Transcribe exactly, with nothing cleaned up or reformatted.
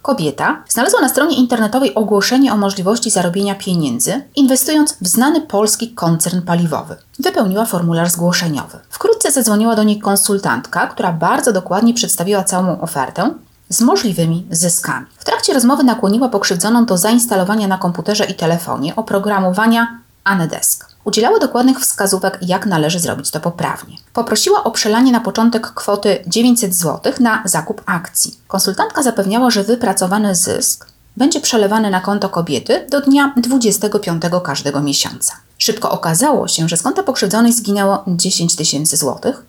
Kobieta znalazła na stronie internetowej ogłoszenie o możliwości zarobienia pieniędzy, inwestując w znany polski koncern paliwowy. Wypełniła formularz zgłoszeniowy. Wkrótce zadzwoniła do niej konsultantka, która bardzo dokładnie przedstawiła całą ofertę z możliwymi zyskami. W trakcie rozmowy nakłoniła pokrzywdzoną do zainstalowania na komputerze i telefonie oprogramowania Anydesk. Udzielała dokładnych wskazówek, jak należy zrobić to poprawnie. Poprosiła o przelanie na początek kwoty dziewięćset złotych na zakup akcji. Konsultantka zapewniała, że wypracowany zysk będzie przelewany na konto kobiety do dnia dwudziestego piątego każdego miesiąca. Szybko okazało się, że z konta pokrzywdzonej zginęło dziesięć tysięcy złotych,